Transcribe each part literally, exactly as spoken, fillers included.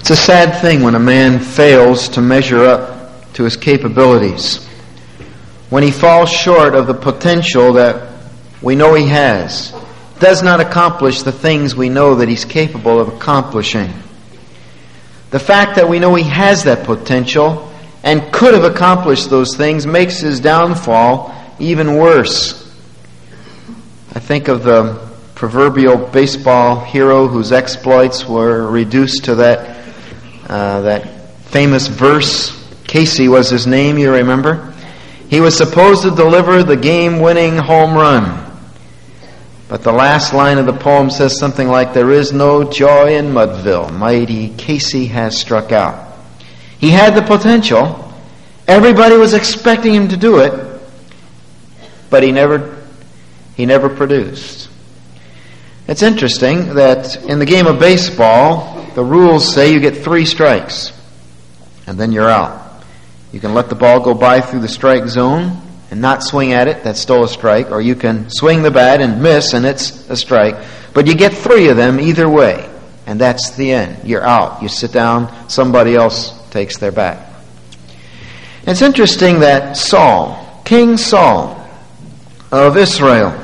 It's a sad thing when a man fails to measure up to his capabilities, when he falls short of the potential that we know he has, does not accomplish the things we know that he's capable of accomplishing. The fact that we know he has that potential and could have accomplished those things makes his downfall even worse. I think of the proverbial baseball hero whose exploits were reduced to that uh, that famous verse. Casey was his name, you remember? He was supposed to deliver the game-winning home run. But the last line of the poem says something like, "There is no joy in Mudville. Mighty Casey has struck out." He had the potential. Everybody was expecting him to do it. But he never, he never produced. It's interesting that in the game of baseball, the rules say you get three strikes, and then you're out. You can let the ball go by through the strike zone and not swing at it, that's still a strike, or you can swing the bat and miss, and it's a strike. But you get three of them either way, and that's the end. You're out. You sit down, somebody else takes their bat. It's interesting that Saul, King Saul of Israel,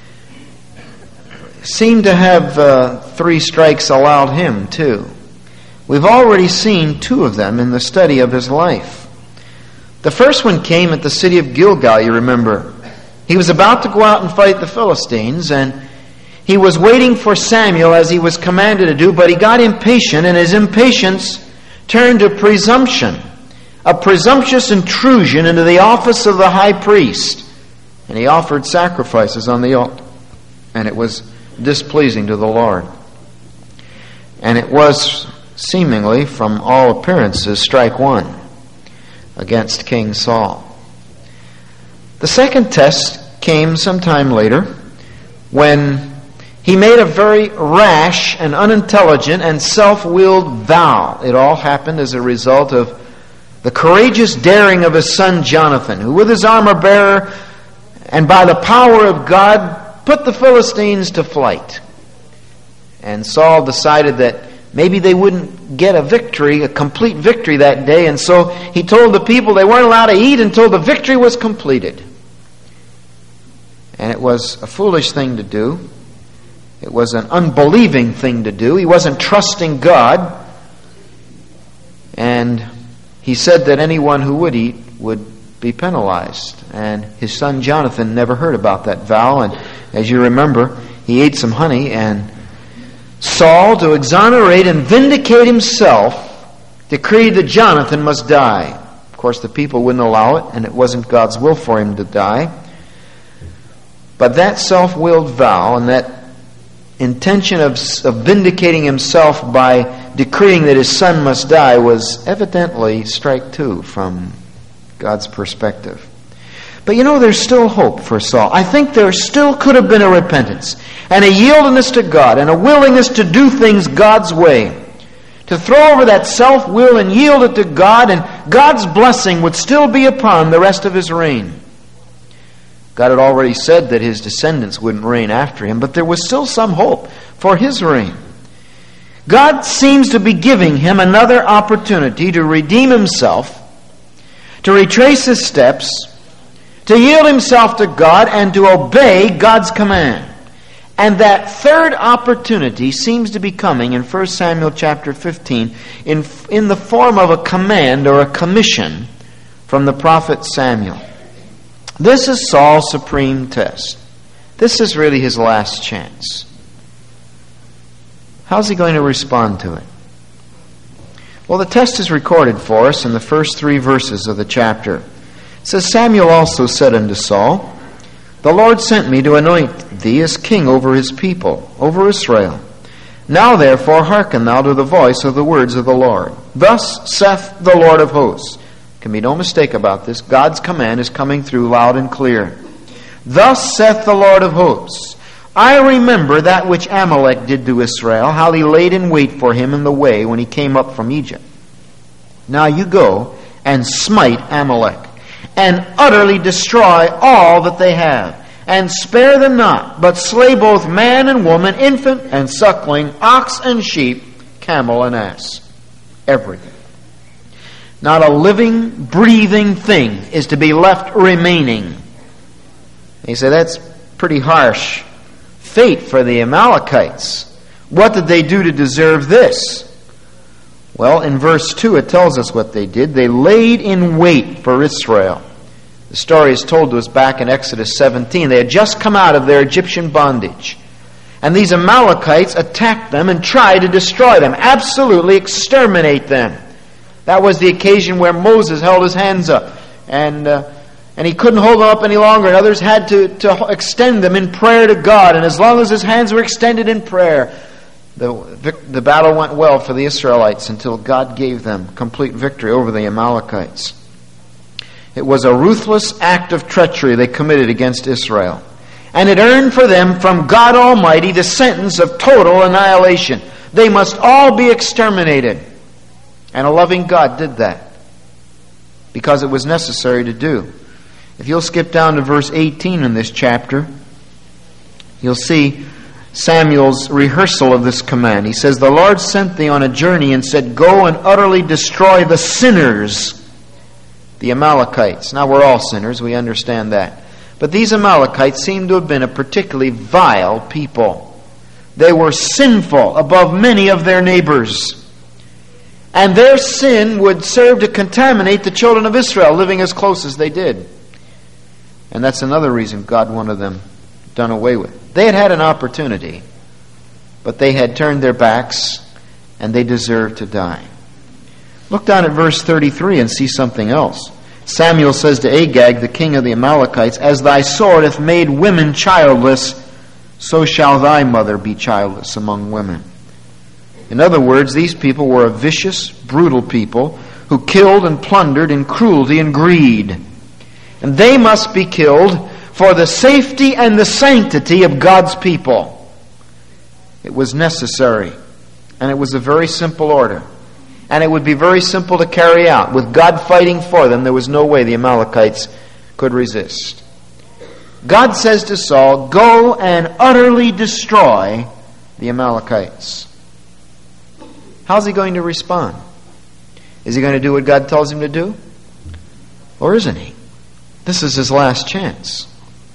seemed to have uh, three strikes allowed him too. We've already seen two of them in the study of his life. The first one came at the city of Gilgal, you remember. He was about to go out and fight the Philistines, and he was waiting for Samuel as he was commanded to do, but he got impatient, and his impatience turned to presumption, a presumptuous intrusion into the office of the high priest. And he offered sacrifices on the altar, and it was displeasing to the Lord. And it was seemingly, from all appearances, strike one against King Saul. The second test came sometime later when he made a very rash and unintelligent and self-willed vow. It all happened as a result of the courageous daring of his son Jonathan, who with his armor bearer and by the power of God put the Philistines to flight. And Saul decided that maybe they wouldn't get a victory, a complete victory that day, and so he told the people they weren't allowed to eat until the victory was completed. And it was a foolish thing to do. It was an unbelieving thing to do. He wasn't trusting God. And he said that anyone who would eat would be penalized. And his son Jonathan never heard about that vow, and as you remember, he ate some honey, and Saul, to exonerate and vindicate himself, decreed that Jonathan must die. Of course, the people wouldn't allow it, and it wasn't God's will for him to die. But that self-willed vow and that intention of, of vindicating himself by decreeing that his son must die was evidently strike two from God's perspective. But you know, there's still hope for Saul. I think there still could have been a repentance and a yieldedness to God and a willingness to do things God's way. To throw over that self-will and yield it to God, and God's blessing would still be upon the rest of his reign. God had already said that his descendants wouldn't reign after him, but there was still some hope for his reign. God seems to be giving him another opportunity to redeem himself, to retrace his steps, to yield himself to God, and to obey God's command. And that third opportunity seems to be coming in First Samuel chapter fifteen in, in the form of a command or a commission from the prophet Samuel. This is Saul's supreme test. This is really his last chance. How's he going to respond to it? Well, the test is recorded for us in the first three verses of the chapter. It says, Samuel also said unto Saul, The Lord sent me to anoint thee as king over his people, over Israel. Now therefore hearken thou to the voice of the words of the Lord. Thus saith the Lord of hosts. There can be no mistake about this. God's command is coming through loud and clear. Thus saith the Lord of hosts, I remember that which Amalek did to Israel, how he laid in wait for him in the way when he came up from Egypt. Now you go and smite Amalek, and utterly destroy all that they have, and spare them not, but slay both man and woman, infant and suckling, ox and sheep, camel and ass. Everything. Not a living, breathing thing is to be left remaining. He said, that's pretty harsh fate for the Amalekites. What did they do to deserve this? Well, in verse two it tells us what they did. They laid in wait for Israel. The story is told to us back in Exodus seventeen. They had just come out of their Egyptian bondage. And these Amalekites attacked them and tried to destroy them, absolutely exterminate them. That was the occasion where Moses held his hands up, and uh, and he couldn't hold them up any longer, and others had to, to extend them in prayer to God. And as long as his hands were extended in prayer, the, the battle went well for the Israelites until God gave them complete victory over the Amalekites. It was a ruthless act of treachery they committed against Israel. And it earned for them from God Almighty the sentence of total annihilation. They must all be exterminated. And a loving God did that because it was necessary to do. If you'll skip down to verse eighteen in this chapter, you'll see Samuel's rehearsal of this command. He says, the Lord sent thee on a journey and said, go and utterly destroy the sinners, the Amalekites. Now we're all sinners, we understand that. But these Amalekites seem to have been a particularly vile people. They were sinful above many of their neighbors. And their sin would serve to contaminate the children of Israel, living as close as they did. And that's another reason God wanted them done away with. They had had an opportunity, but they had turned their backs, and they deserved to die. Look down at verse thirty-three and see something else. Samuel says to Agag, the king of the Amalekites, as thy sword hath made women childless, so shall thy mother be childless among women. In other words, these people were a vicious, brutal people who killed and plundered in cruelty and greed. And they must be killed for the safety and the sanctity of God's people. It was necessary, and it was a very simple order. And it would be very simple to carry out. With God fighting for them, there was no way the Amalekites could resist. God says to Saul, go and utterly destroy the Amalekites. How's he going to respond? Is he going to do what God tells him to do? Or isn't he? This is his last chance.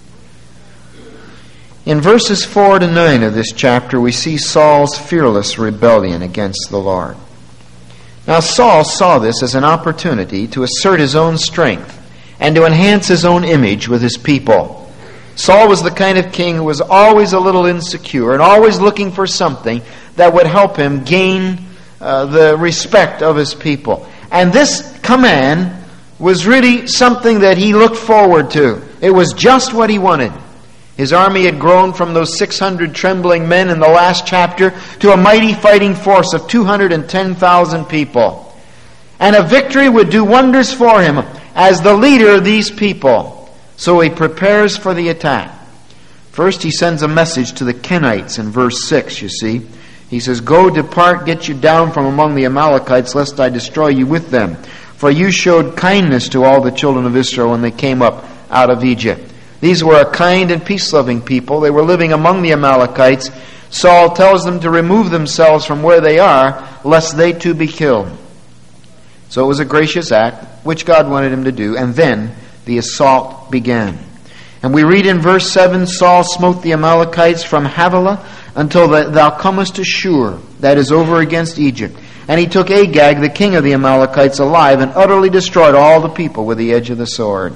In verses four to nine of this chapter, we see Saul's fearless rebellion against the Lord. Now Saul saw this as an opportunity to assert his own strength and to enhance his own image with his people. Saul was the kind of king who was always a little insecure and always looking for something that would help him gain uh, the respect of his people. And this command was really something that he looked forward to. It was just what he wanted. His army had grown from those six hundred trembling men in the last chapter to a mighty fighting force of two hundred ten thousand people. And a victory would do wonders for him as the leader of these people. So he prepares for the attack. First, he sends a message to the Kenites in verse six, you see. He says, go, depart, get you down from among the Amalekites, lest I destroy you with them. For you showed kindness to all the children of Israel when they came up out of Egypt. These were a kind and peace-loving people. They were living among the Amalekites. Saul tells them to remove themselves from where they are, lest they too be killed. So it was a gracious act, which God wanted him to do, and then the assault began. And we read in verse seven, Saul smote the Amalekites from Havilah until thou comest to Shur, that is over against Egypt. And he took Agag, the king of the Amalekites, alive, and utterly destroyed all the people with the edge of the sword.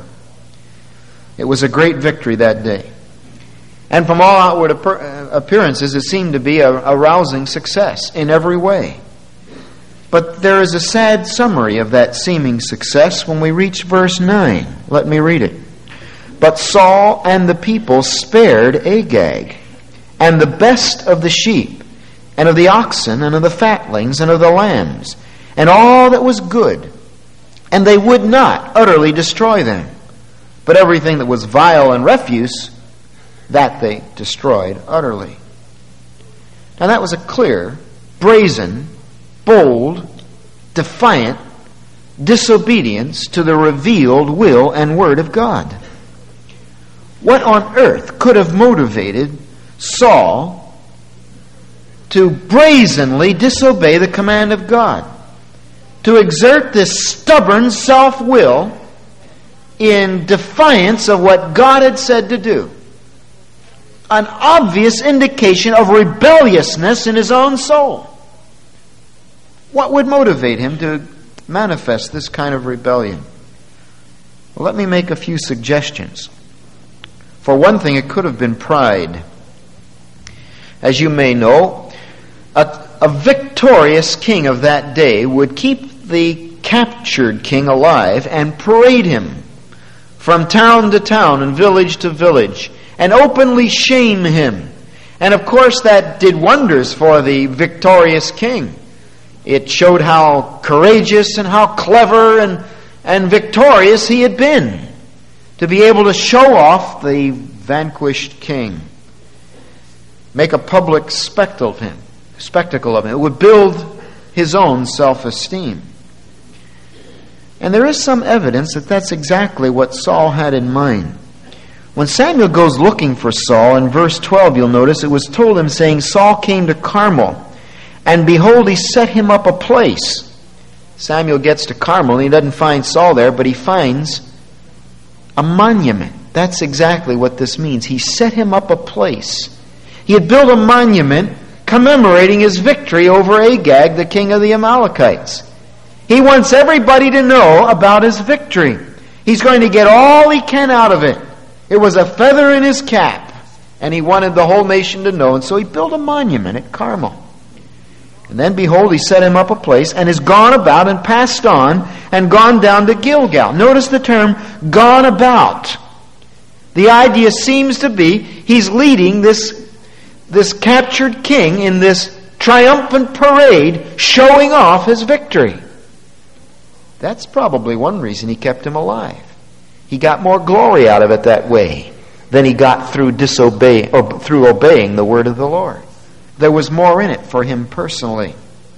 It was a great victory that day. And from all outward appearances, it seemed to be a, a rousing success in every way. But there is a sad summary of that seeming success when we reach verse nine. Let me read it. But Saul and the people spared Agag, and the best of the sheep, and of the oxen, and of the fatlings, and of the lambs, and all that was good. And they would not utterly destroy them. But everything that was vile and refuse, that they destroyed utterly. Now that was a clear, brazen, bold, defiant disobedience to the revealed will and word of God. What on earth could have motivated Saul to brazenly disobey the command of God? to exert this stubborn self-will in defiance of what God had said to do. An obvious indication of rebelliousness in his own soul. What would motivate him to manifest this kind of rebellion? Well, let me make a few suggestions. For one thing, it could have been pride. As you may know, a, a victorious king of that day would keep the captured king alive and parade him from town to town and village to village and openly shame him. And of course that did wonders for the victorious king. It showed how courageous and how clever and, and victorious he had been to be able to show off the vanquished king. Make a public spectacle of him. Spectacle of him. It would build his own self-esteem. And there is some evidence that that's exactly what Saul had in mind. When Samuel goes looking for Saul, in verse twelve you'll notice, it was told him, saying, Saul came to Carmel, and behold, he set him up a place. Samuel gets to Carmel, and he doesn't find Saul there, but he finds a monument. That's exactly what this means. He set him up a place. He had built a monument commemorating his victory over Agag, the king of the Amalekites. He wants everybody to know about his victory. He's going to get all he can out of it. It was a feather in his cap, and he wanted the whole nation to know, and so he built a monument at Carmel. And then, behold, he set him up a place, and has gone about and passed on, and gone down to Gilgal. Notice the term, gone about. The idea seems to be, he's leading this, this captured king in this triumphant parade, showing off his victory. That's probably one reason he kept him alive. He got more glory out of it that way than he got through disobey or through obeying the word of the Lord. There was more in it for him personally.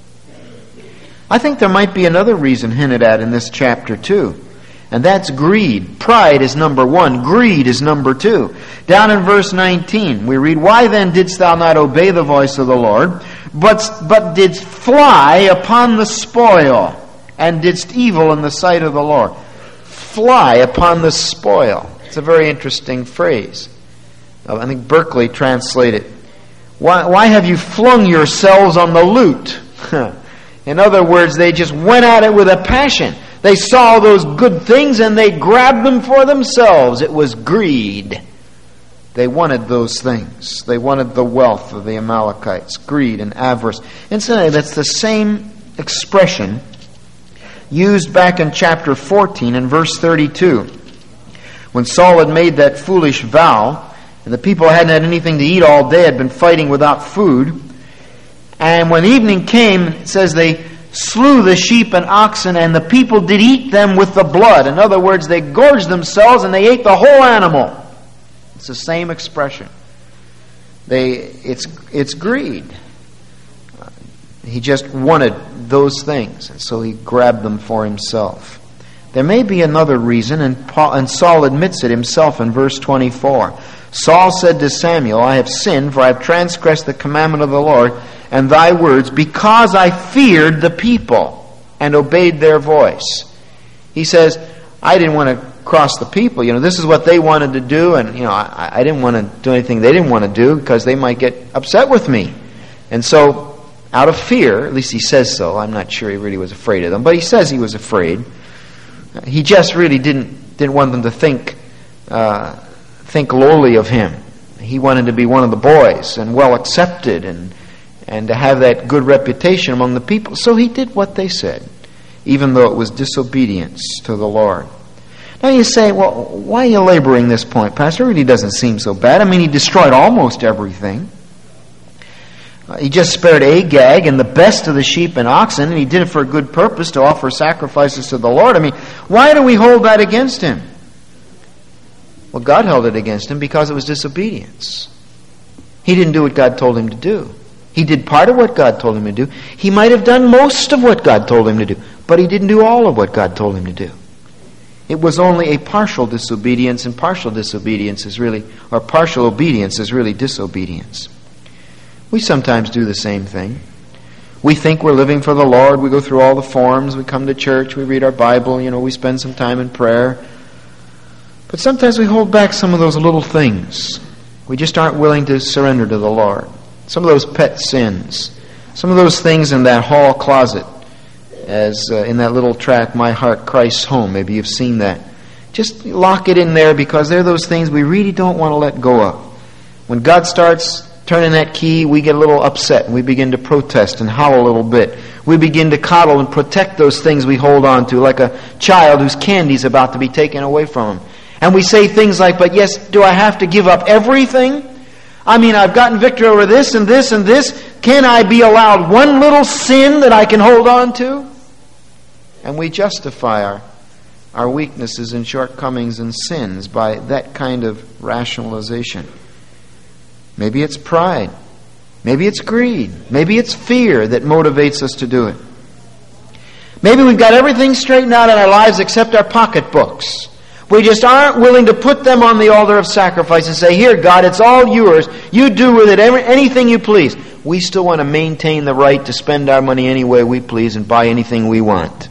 I think there might be another reason hinted at in this chapter too, and that's greed. Pride is number one. Greed is number two. Down in verse nineteen, we read, Why then didst thou not obey the voice of the Lord, but, but didst fly upon the spoil, and didst evil in the sight of the Lord? Fly upon the spoil. It's a very interesting phrase. I think Berkeley translated, why, why have you flung yourselves on the loot? In other words, they just went at it with a passion. They saw those good things and they grabbed them for themselves. It was greed. They wanted those things. They wanted the wealth of the Amalekites. Greed and avarice. Incidentally, that's the same expression used back in chapter fourteen and verse thirty-two. When Saul had made that foolish vow, and the people hadn't had anything to eat all day, had been fighting without food, and when evening came, it says they slew the sheep and oxen, and the people did eat them with the blood. In other words, they gorged themselves and they ate the whole animal. It's the same expression. They, it's, it's greed. He just wanted those things, and so he grabbed them for himself. There may be another reason, and, Paul, and Saul admits it himself in verse twenty-four. Saul said to Samuel, I have sinned, for I have transgressed the commandment of the Lord and thy words, because I feared the people and obeyed their voice. He says, I didn't want to cross the people. You know, this is what they wanted to do, and you know, I, I didn't want to do anything they didn't want to do because they might get upset with me. And so, out of fear, at least he says so. I'm not sure he really was afraid of them, but he says he was afraid. He just really didn't didn't want them to think uh, think lowly of him. He wanted to be one of the boys and well accepted and and to have that good reputation among the people. So he did what they said, even though it was disobedience to the Lord. Now you say, well, why are you laboring this point, Pastor? It really doesn't seem so bad. I mean, he destroyed almost everything. Uh, he just spared Agag and the best of the sheep and oxen, and he did it for a good purpose, to offer sacrifices to the Lord. I mean, why do we hold that against him? Well, God held it against him because it was disobedience. He didn't do what God told him to do. He did part of what God told him to do. He might have done most of what God told him to do, but he didn't do all of what God told him to do. It was only a partial disobedience, and partial disobedience is really, or partial obedience is really disobedience. We sometimes do the same thing. We think we're living for the Lord. We go through all the forms. We come to church. We read our Bible. You know, we spend some time in prayer. But sometimes we hold back some of those little things. We just aren't willing to surrender to the Lord. Some of those pet sins. Some of those things in that hall closet. As uh, in that little tract, My Heart, Christ's Home. Maybe you've seen that. Just lock it in there because they're those things we really don't want to let go of. When God starts turning that key, we get a little upset and we begin to protest and howl a little bit. We begin to coddle and protect those things we hold on to, like a child whose candy's about to be taken away from him. And we say things like, but yes, do I have to give up everything? I mean, I've gotten victory over this and this and this. Can I be allowed one little sin that I can hold on to? And we justify our, our weaknesses and shortcomings and sins by that kind of rationalization. Maybe it's pride. Maybe it's greed. Maybe it's fear that motivates us to do it. Maybe we've got everything straightened out in our lives except our pocketbooks. We just aren't willing to put them on the altar of sacrifice and say, here, God, it's all yours. You do with it anything you please. We still want to maintain the right to spend our money any way we please and buy anything we want.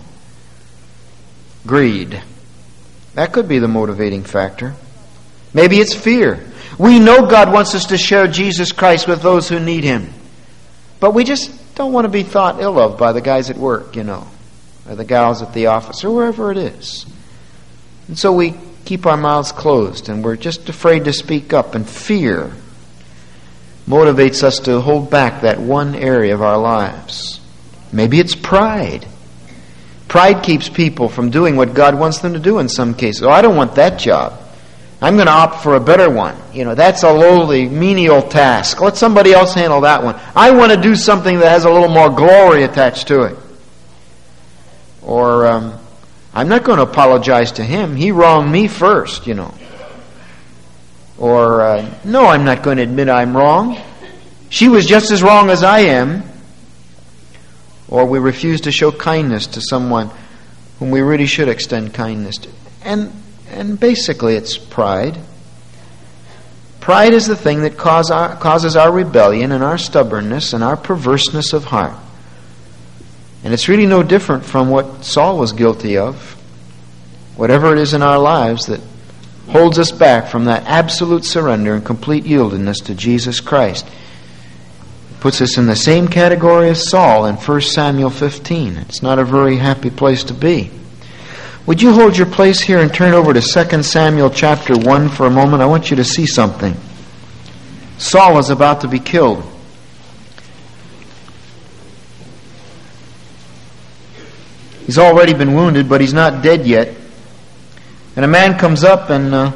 Greed. That could be the motivating factor. Maybe it's fear. We know God wants us to share Jesus Christ with those who need Him. But we just don't want to be thought ill of by the guys at work, you know, or the gals at the office, or wherever it is. And so we keep our mouths closed, and we're just afraid to speak up, and fear motivates us to hold back that one area of our lives. Maybe it's pride. Pride keeps people from doing what God wants them to do in some cases. Oh, I don't want that job. I'm going to opt for a better one. You know, that's a lowly, menial task. Let somebody else handle that one. I want to do something that has a little more glory attached to it. Or, um, I'm not going to apologize to him. He wronged me first, you know. Or, uh, no, I'm not going to admit I'm wrong. She was just as wrong as I am. Or we refuse to show kindness to someone whom we really should extend kindness to. And and basically it's pride. Pride is the thing that cause our, causes our rebellion and our stubbornness and our perverseness of heart. And it's really no different from what Saul was guilty of. Whatever it is in our lives that holds us back from that absolute surrender and complete yieldedness to Jesus Christ. It puts us in the same category as Saul in First Samuel fifteen. It's not a very happy place to be. Would you hold your place here and turn over to Second Samuel chapter one for a moment? I want you to see something. Saul is about to be killed. He's already been wounded, but he's not dead yet. And a man comes up and uh,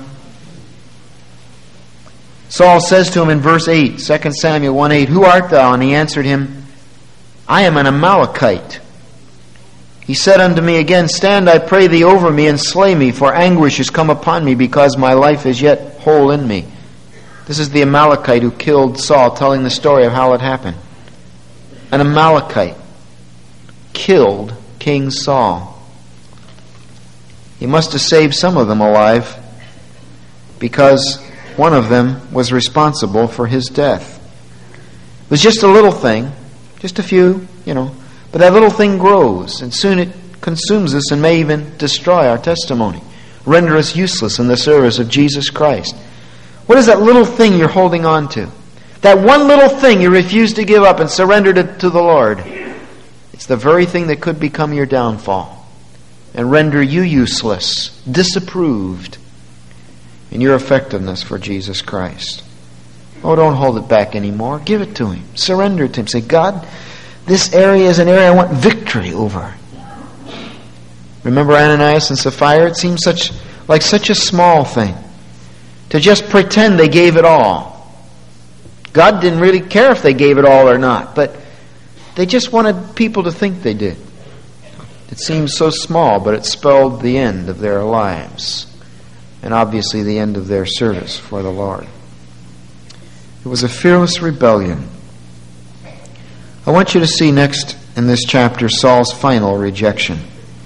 Saul says to him in verse eight, Second Samuel one eight, "Who art thou?" And he answered him, "I am an Amalekite." He said unto me again, "Stand, I pray thee, over me, and slay me, for anguish is come upon me, because my life is yet whole in me." This is the Amalekite who killed Saul, telling the story of how it happened. An Amalekite killed King Saul. He must have saved some of them alive, because one of them was responsible for his death. It was just a little thing, just a few, you know, but that little thing grows, and soon it consumes us and may even destroy our testimony, render us useless in the service of Jesus Christ. What is that little thing you're holding on to? That one little thing you refuse to give up and surrender to, to the Lord. It's the very thing that could become your downfall and render you useless, disapproved in your effectiveness for Jesus Christ. Oh, don't hold it back anymore. Give it to Him. Surrender it to Him. Say, God, this area is an area I want victory over. Remember Ananias and Sapphira? It seems such like such a small thing to just pretend they gave it all. God didn't really care if they gave it all or not, but they just wanted people to think they did. It seems so small, but it spelled the end of their lives, and obviously the end of their service for the Lord. It was a fearless rebellion. I want you to see next in this chapter Saul's final rejection.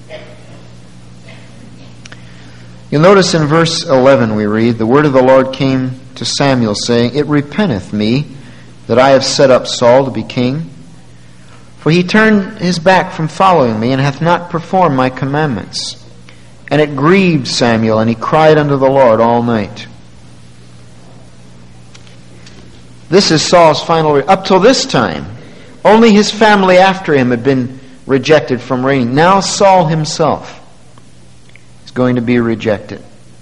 You'll notice in verse eleven we read, "The word of the Lord came to Samuel, saying, It repenteth me that I have set up Saul to be king. For he turned his back from following me, and hath not performed my commandments. And it grieved Samuel, and he cried unto the Lord all night. This is Saul's final... Re- Up till this time, only his family after him had been rejected from reigning. Now Saul himself is going to be rejected,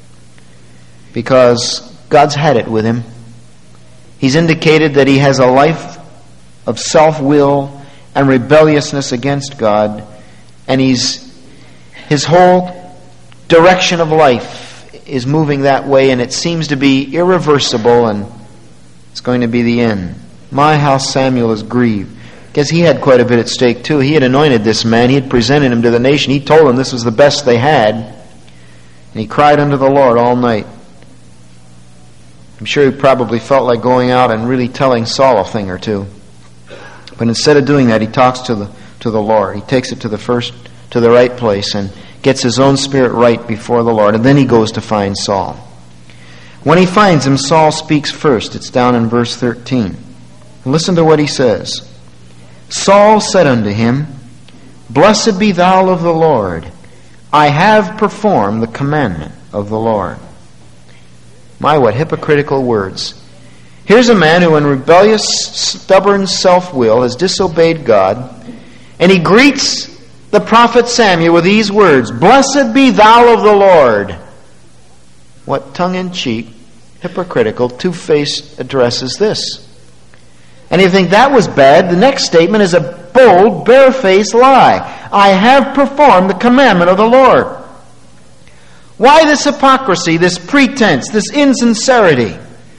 because God's had it with him. He's indicated that he has a life of self-will and rebelliousness against God, and he's his whole direction of life is moving that way, and it seems to be irreversible, and it's going to be the end. My, how Samuel is grieved, because he had quite a bit at stake too. He had anointed this man. He had presented him to the nation. He told them this was the best they had, and he cried unto the Lord all night. I'm sure he probably felt like going out and really telling Saul a thing or two. But instead of doing that, he talks to the to the Lord. He takes it to the first to the right place and gets his own spirit right before the Lord, and then he goes to find Saul. When he finds him, Saul speaks first. It's down in verse thirteen. Listen to what he says. Saul said unto him, Blessed be thou of the Lord. I have performed the commandment of the Lord. My, what hypocritical words. Here's a man who in rebellious, stubborn self-will has disobeyed God, and he greets the prophet Samuel with these words, Blessed be thou of the Lord. What tongue-in-cheek, hypocritical, two-faced address is this? And you think that was bad, the next statement is a bold, barefaced lie. I have performed the commandment of the Lord. Why this hypocrisy, this pretense, this insincerity?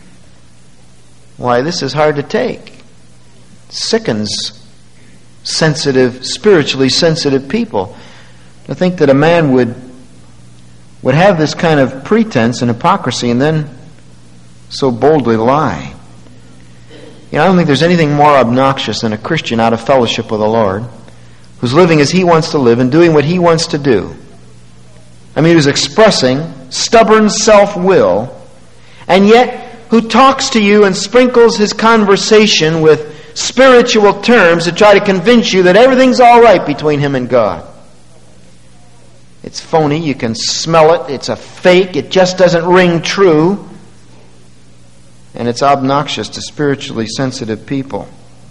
Why, this is hard to take. It sickens sensitive, spiritually sensitive people. To think that a man would would have this kind of pretense and hypocrisy and then so boldly lie. You know, I don't think there's anything more obnoxious than a Christian out of fellowship with the Lord, who's living as he wants to live and doing what he wants to do. I mean, who's expressing stubborn self-will, and yet who talks to you and sprinkles his conversation with spiritual terms to try to convince you that everything's all right between him and God. It's phony. You can smell it. It's a fake. It just doesn't ring true. And it's obnoxious to spiritually sensitive people.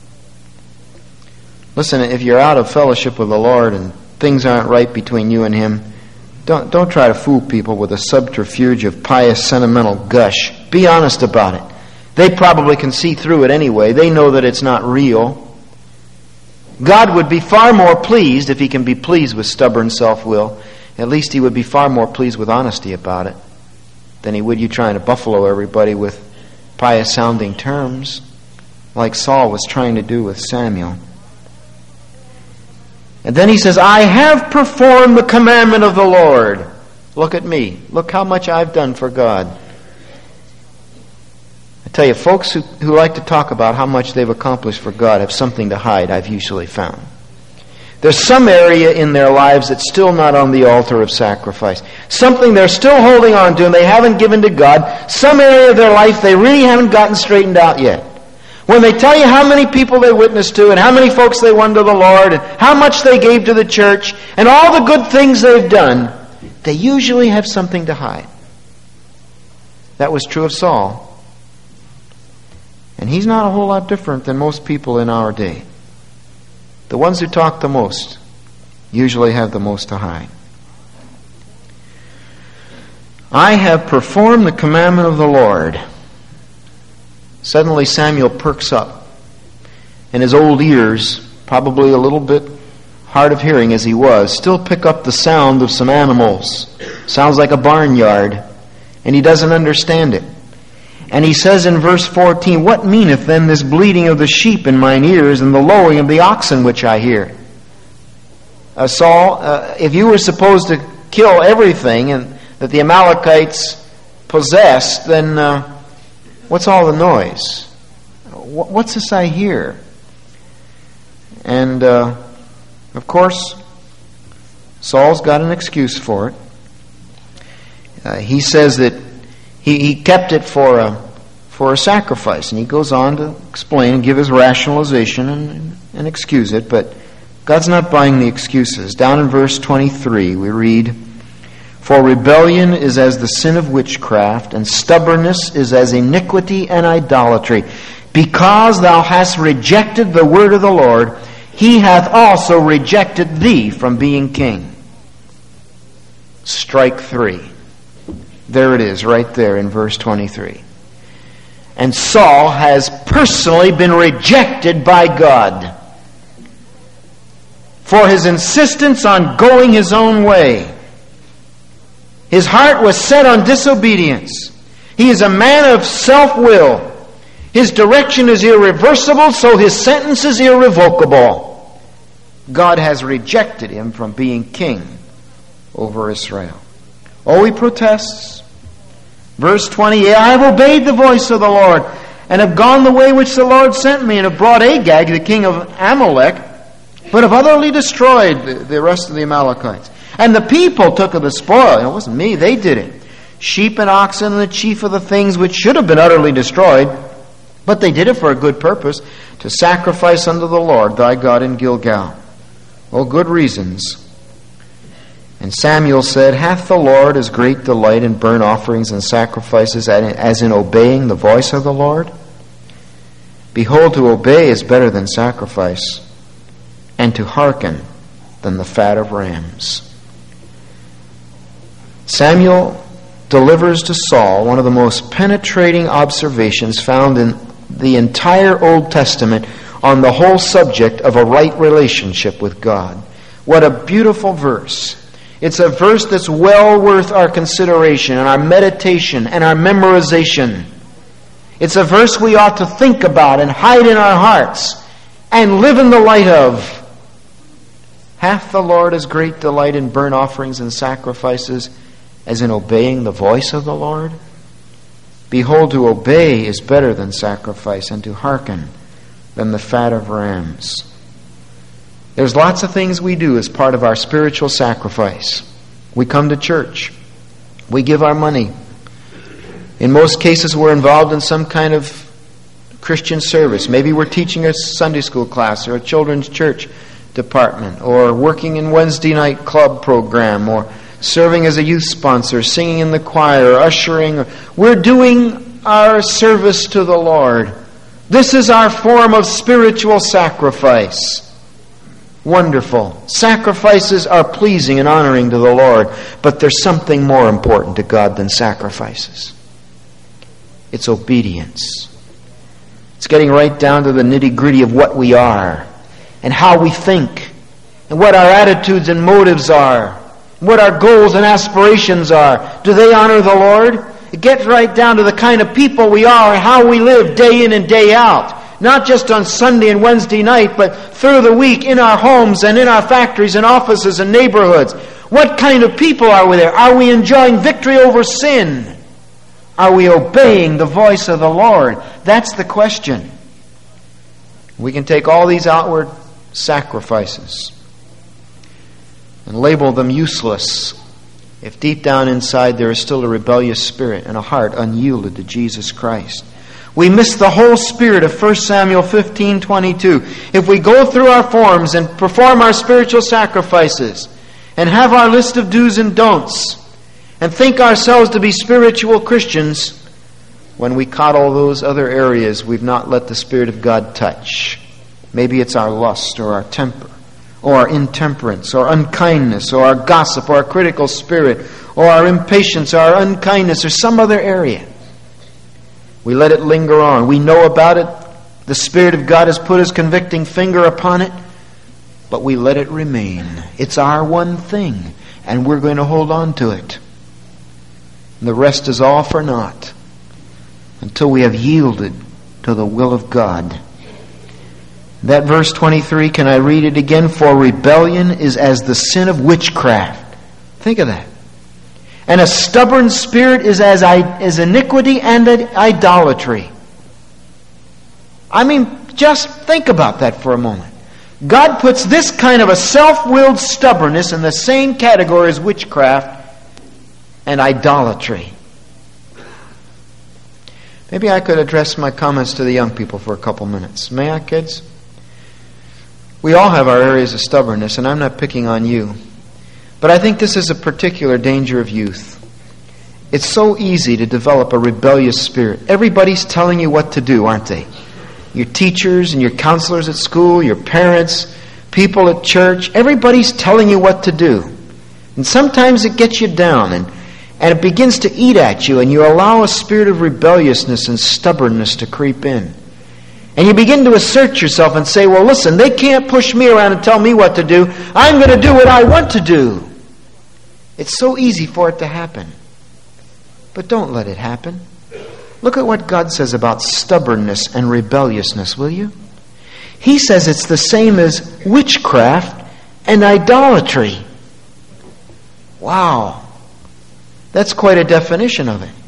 Listen, if you're out of fellowship with the Lord and things aren't right between you and Him, don't, don't try to fool people with a subterfuge of pious, sentimental gush. Be honest about it. They probably can see through it anyway. They know that it's not real. God would be far more pleased if He can be pleased with stubborn self-will. At least He would be far more pleased with honesty about it than He would you trying to buffalo everybody with pious-sounding terms, like Saul was trying to do with Samuel. And then he says, I have performed the commandment of the Lord. Look at me. Look how much I've done for God. I tell you, folks who, who like to talk about how much they've accomplished for God have something to hide, I've usually found. There's some area in their lives that's still not on the altar of sacrifice. Something they're still holding on to and they haven't given to God. Some area of their life they really haven't gotten straightened out yet. When they tell you how many people they witnessed to and how many folks they won to the Lord and how much they gave to the church and all the good things they've done, they usually have something to hide. That was true of Saul. And he's not a whole lot different than most people in our day. The ones who talk the most usually have the most to hide. I have performed the commandment of the Lord. Suddenly Samuel perks up, and his old ears, probably a little bit hard of hearing as he was, still pick up the sound of some animals. Sounds like a barnyard, and he doesn't understand it. And he says in verse fourteen, What meaneth then this bleating of the sheep in mine ears and the lowing of the oxen which I hear? Uh, Saul, uh, if you were supposed to kill everything and that the Amalekites possessed, then uh, what's all the noise? What's this I hear? And, uh, of course, Saul's got an excuse for it. Uh, he says that he, he kept it for a, for a sacrifice. And he goes on to explain and give his rationalization and, and excuse it. But God's not buying the excuses. Down in verse twenty-three, we read, "For rebellion is as the sin of witchcraft, and stubbornness is as iniquity and idolatry. Because thou hast rejected the word of the Lord, he hath also rejected thee from being king." Strike three. There it is, right there in verse twenty-three. And Saul has personally been rejected by God for his insistence on going his own way. His heart was set on disobedience. He is a man of self-will. His direction is irreversible, so his sentence is irrevocable. God has rejected him from being king over Israel. Oh, he protests. Verse twenty, "Yea, I have obeyed the voice of the Lord, and have gone the way which the Lord sent me, and have brought Agag, the king of Amalek, but have utterly destroyed the rest of the Amalekites. And the people took of the spoil." It wasn't me, they did it. "Sheep and oxen and the chief of the things which should have been utterly destroyed. But they did it for a good purpose, to sacrifice unto the Lord thy God in Gilgal." Oh, good reasons. And Samuel said, "Hath the Lord as great delight in burnt offerings and sacrifices as in obeying the voice of the Lord? Behold, to obey is better than sacrifice, and to hearken than the fat of rams." Samuel delivers to Saul one of the most penetrating observations found in the entire Old Testament on the whole subject of a right relationship with God. What a beautiful verse. It's a verse that's well worth our consideration and our meditation and our memorization. It's a verse we ought to think about and hide in our hearts and live in the light of. "Hath the Lord as great delight in burnt offerings and sacrifices as in obeying the voice of the Lord? Behold, to obey is better than sacrifice, and to hearken than the fat of rams." There's lots of things we do as part of our spiritual sacrifice. We come to church. We give our money. In most cases, we're involved in some kind of Christian service. Maybe we're teaching a Sunday school class or a children's church department, or working in Wednesday night club program, or serving as a youth sponsor, singing in the choir, ushering. We're doing our service to the Lord. This is our form of spiritual sacrifice. Wonderful. Sacrifices are pleasing and honoring to the Lord, but there's something more important to God than sacrifices. It's obedience. It's getting right down to the nitty-gritty of what we are, and how we think, and what our attitudes and motives are, what our goals and aspirations are. Do they honor the Lord? It gets right down to the kind of people we are and how we live day in and day out. Not just on Sunday and Wednesday night, but through the week in our homes and in our factories and offices and neighborhoods. What kind of people are we there? Are we enjoying victory over sin? Are we obeying the voice of the Lord? That's the question. We can take all these outward sacrifices and label them useless if deep down inside there is still a rebellious spirit and a heart unyielded to Jesus Christ. We miss the whole spirit of First Samuel fifteen twenty-two. If we go through our forms and perform our spiritual sacrifices and have our list of do's and don'ts and think ourselves to be spiritual Christians, when we coddle those other areas we've not let the Spirit of God touch. Maybe it's our lust or our temper or our intemperance or unkindness or our gossip or our critical spirit or our impatience or our unkindness or some other area. We let it linger on. We know about it. The Spirit of God has put His convicting finger upon it, but we let it remain. It's our one thing, and we're going to hold on to it. And the rest is all for naught until we have yielded to the will of God. That verse twenty-three, can I read it again? "For rebellion is as the sin of witchcraft." Think of that. "And a stubborn spirit is as, as iniquity and idolatry." I mean, just think about that for a moment. God puts this kind of a self-willed stubbornness in the same category as witchcraft and idolatry. Maybe I could address my comments to the young people for a couple minutes. May I, kids? We all have our areas of stubbornness, and I'm not picking on you. But I think this is a particular danger of youth. It's so easy to develop a rebellious spirit. Everybody's telling you what to do, aren't they? Your teachers and your counselors at school, your parents, people at church, everybody's telling you what to do. And sometimes it gets you down, and, and it begins to eat at you, and you allow a spirit of rebelliousness and stubbornness to creep in. And you begin to assert yourself and say, well, listen, they can't push me around and tell me what to do. I'm going to do what I want to do. It's so easy for it to happen. But don't let it happen. Look at what God says about stubbornness and rebelliousness, will you? He says it's the same as witchcraft and idolatry. Wow. That's quite a definition of it.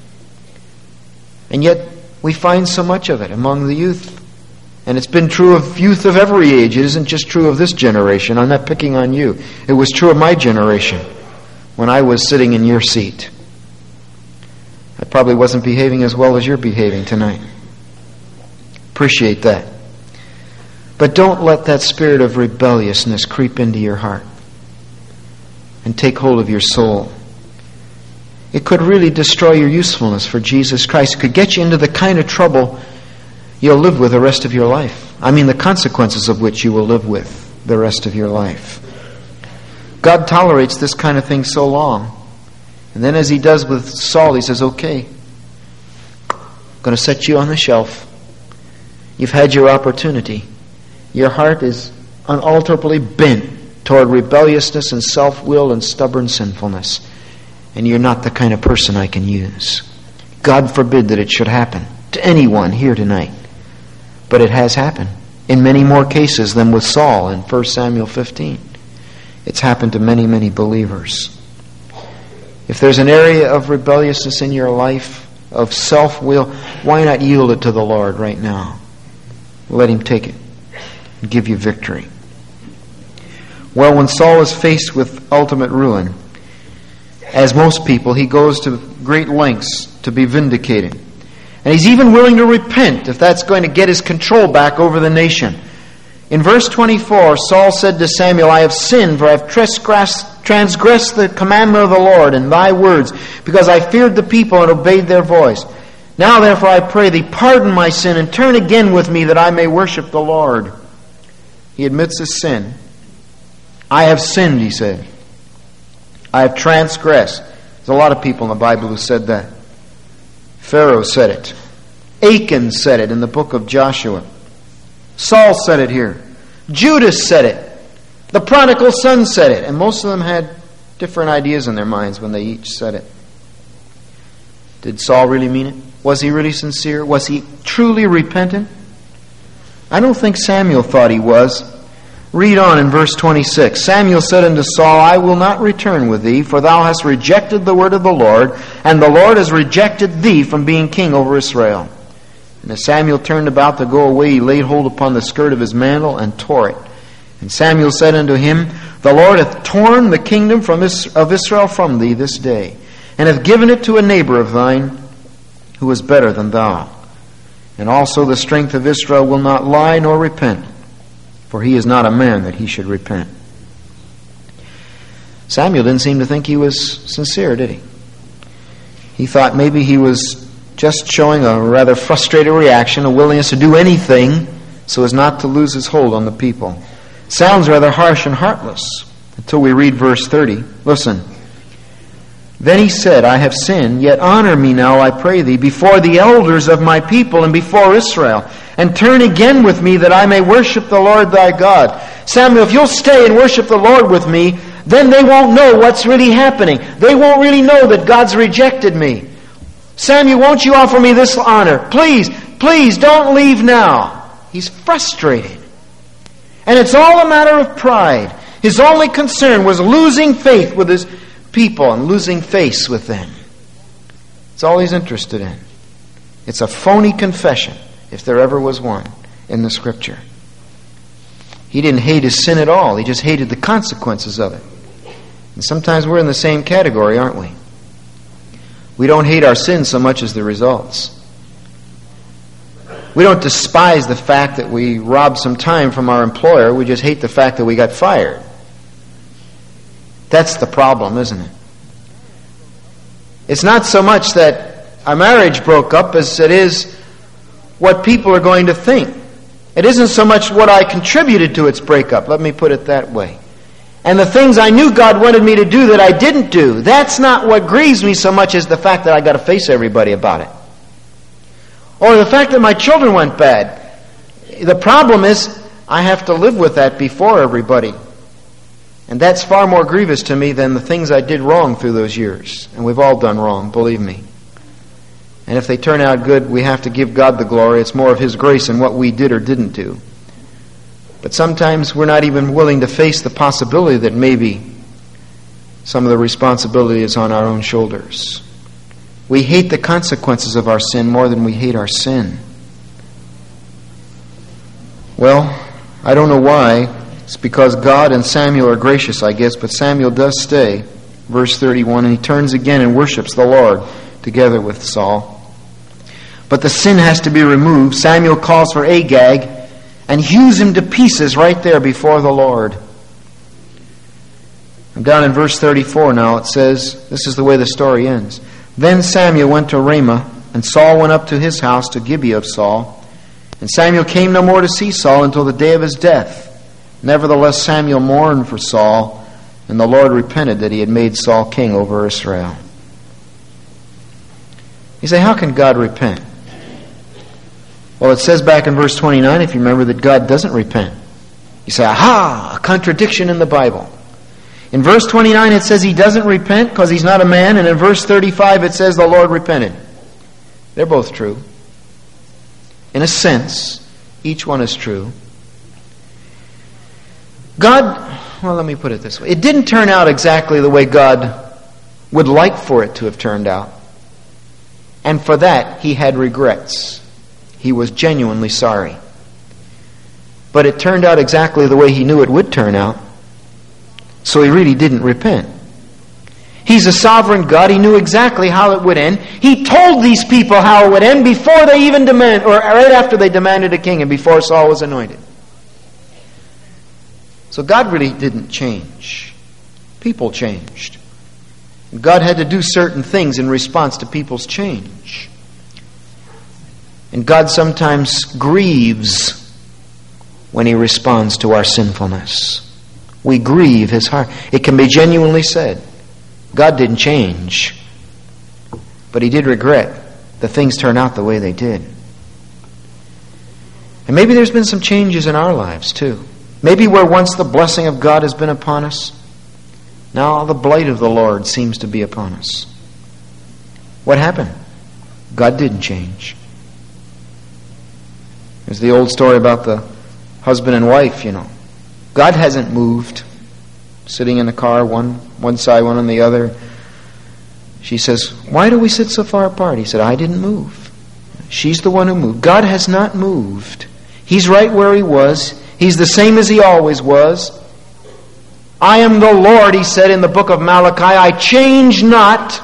And yet we find so much of it among the youth. And it's been true of youth of every age. It isn't just true of this generation. I'm not picking on you. It was true of my generation when I was sitting in your seat. I probably wasn't behaving as well as you're behaving tonight. Appreciate that. But don't let that spirit of rebelliousness creep into your heart and take hold of your soul. It could really destroy your usefulness for Jesus Christ. It could get you into the kind of trouble you'll live with the rest of your life. I mean, the consequences of which you will live with the rest of your life. God tolerates this kind of thing so long. And then as he does with Saul, he says, okay, I'm going to set you on the shelf. You've had your opportunity. Your heart is unalterably bent toward rebelliousness and self-will and stubborn sinfulness. And you're not the kind of person I can use. God forbid that it should happen to anyone here tonight. But it has happened in many more cases than with Saul in First Samuel fifteen. It's happened to many, many believers. If there's an area of rebelliousness in your life, of self-will, why not yield it to the Lord right now? Let him take it and give you victory. Well, when Saul is faced with ultimate ruin, as most people, he goes to great lengths to be vindicated. And he's even willing to repent if that's going to get his control back over the nation. In verse twenty-four, Saul said to Samuel, I have sinned, for I have transgressed, transgressed the commandment of the Lord and thy words, because I feared the people and obeyed their voice. Now therefore I pray thee, pardon my sin, and turn again with me, that I may worship the Lord. He admits his sin. I have sinned, he said. I have transgressed. There's a lot of people in the Bible who said that. Pharaoh said it. Achan said it in the book of Joshua. Saul said it here. Judas said it. The prodigal son said it. And most of them had different ideas in their minds when they each said it. Did Saul really mean it? Was he really sincere? Was he truly repentant? I don't think Samuel thought he was. Read on in verse twenty-six. Samuel said unto Saul, I will not return with thee, for thou hast rejected the word of the Lord, and the Lord has rejected thee from being king over Israel. And as Samuel turned about to go away, he laid hold upon the skirt of his mantle and tore it. And Samuel said unto him, The Lord hath torn the kingdom from Is- of Israel from thee this day, and hath given it to a neighbor of thine, who is better than thou. And also the strength of Israel will not lie nor repent, for he is not a man that he should repent. Samuel didn't seem to think he was sincere, did he? He thought maybe he was just showing a rather frustrated reaction, a willingness to do anything so as not to lose his hold on the people. Sounds rather harsh and heartless until we read verse thirty. Listen. Then he said, I have sinned, yet honor me now, I pray thee, before the elders of my people and before Israel, and turn again with me, that I may worship the Lord thy God. Samuel, if you'll stay and worship the Lord with me, then they won't know what's really happening. They won't really know that God's rejected me. Samuel, won't you offer me this honor? Please, please, don't leave now. He's frustrated. And it's all a matter of pride. His only concern was losing faith with his people and losing face with them. It's all he's interested in. It's a phony confession, if there ever was one in the Scripture. He didn't hate his sin at all. He just hated the consequences of it. And sometimes we're in the same category, aren't we? We don't hate our sin so much as the results. we don't despise the fact that we robbed some time from our employer. We just hate the fact that we got fired. That's the problem, isn't it? It's not so much that our marriage broke up as it is what people are going to think. It isn't so much what I contributed to its breakup. Let me put it that way. And the things I knew God wanted me to do that I didn't do, that's not what grieves me so much as the fact that I got to face everybody about it. Or the fact that my children went bad. The problem is I have to live with that before everybody. And that's far more grievous to me than the things I did wrong through those years. And we've all done wrong, believe me. And if they turn out good, we have to give God the glory. It's more of His grace in what we did or didn't do. But sometimes we're not even willing to face the possibility that maybe some of the responsibility is on our own shoulders. We hate the consequences of our sin more than we hate our sin. Well, I don't know why. It's because God and Samuel are gracious, I guess, but Samuel does stay. Verse thirty-one, and he turns again and worships the Lord together with Saul. But the sin has to be removed. Samuel calls for Agag and hews him to pieces right there before the Lord. I'm down in verse thirty-four now. It says, this is the way the story ends. Then Samuel went to Ramah, and Saul went up to his house to Gibeah of Saul. And Samuel came no more to see Saul until the day of his death. Nevertheless, Samuel mourned for Saul, and the Lord repented that he had made Saul king over Israel. You say, how can God repent? Well, it says back in verse twenty-nine, if you remember, that God doesn't repent. You say, aha, a contradiction in the Bible. In verse twenty-nine, it says he doesn't repent because he's not a man, and in verse thirty-five, it says the Lord repented. They're both true. In a sense, each one is true. God, well, let me put it this way. It didn't turn out exactly the way God would like for it to have turned out. And for that, he had regrets. He was genuinely sorry. But it turned out exactly the way he knew it would turn out. So he really didn't repent. He's a sovereign God. He knew exactly how it would end. He told these people how it would end before they even demand, or right after they demanded a king and before Saul was anointed. So God really didn't change. People changed. God had to do certain things in response to people's change. And God sometimes grieves when He responds to our sinfulness. We grieve His heart. It can be genuinely said, God didn't change, but He did regret that things turned out the way they did. And maybe there's been some changes in our lives too. Maybe where once the blessing of God has been upon us, now the blight of the Lord seems to be upon us. What happened? God didn't change. There's the old story about the husband and wife, you know. God hasn't moved. Sitting in the car, one one side, one on the other. She says, why do we sit so far apart? He said, I didn't move. She's the one who moved. God has not moved. He's right where He was. He's the same as He always was. I am the Lord, He said in the book of Malachi. I change not.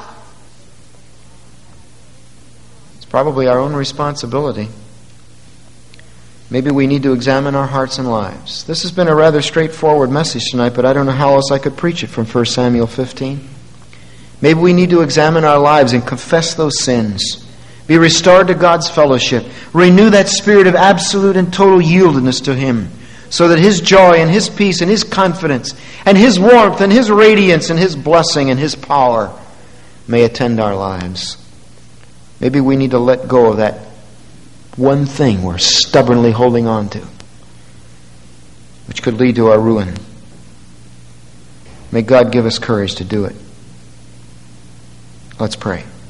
It's probably our own responsibility. Maybe we need to examine our hearts and lives. This has been a rather straightforward message tonight, but I don't know how else I could preach it from First Samuel fifteen. Maybe we need to examine our lives and confess those sins. Be restored to God's fellowship. Renew that spirit of absolute and total yieldedness to Him, so that His joy and His peace and His confidence and His warmth and His radiance and His blessing and His power may attend our lives. Maybe we need to let go of that one thing we're stubbornly holding on to, which could lead to our ruin. May God give us courage to do it. Let's pray.